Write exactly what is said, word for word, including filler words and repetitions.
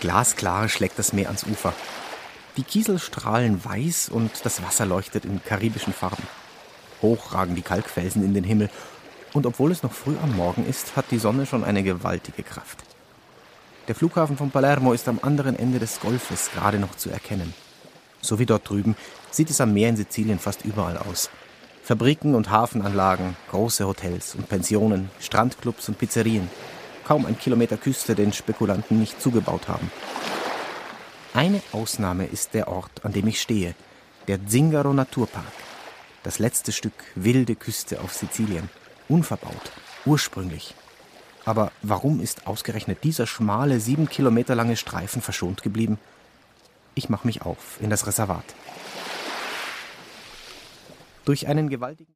Glasklar schlägt das Meer ans Ufer. Die Kiesel strahlen weiß und das Wasser leuchtet in karibischen Farben. Hoch ragen die Kalkfelsen in den Himmel. Und obwohl es noch früh am Morgen ist, hat die Sonne schon eine gewaltige Kraft. Der Flughafen von Palermo ist am anderen Ende des Golfes gerade noch zu erkennen. So wie dort drüben sieht es am Meer in Sizilien fast überall aus. Fabriken und Hafenanlagen, große Hotels und Pensionen, Strandclubs und Pizzerien. Kaum ein Kilometer Küste, den Spekulanten nicht zugebaut haben. Eine Ausnahme ist der Ort, an dem ich stehe, der Zingaro Naturpark. Das letzte Stück wilde Küste auf Sizilien. Unverbaut, ursprünglich. Aber warum ist ausgerechnet dieser schmale, sieben Kilometer lange Streifen verschont geblieben? Ich mache mich auf in das Reservat. Durch einen gewaltigen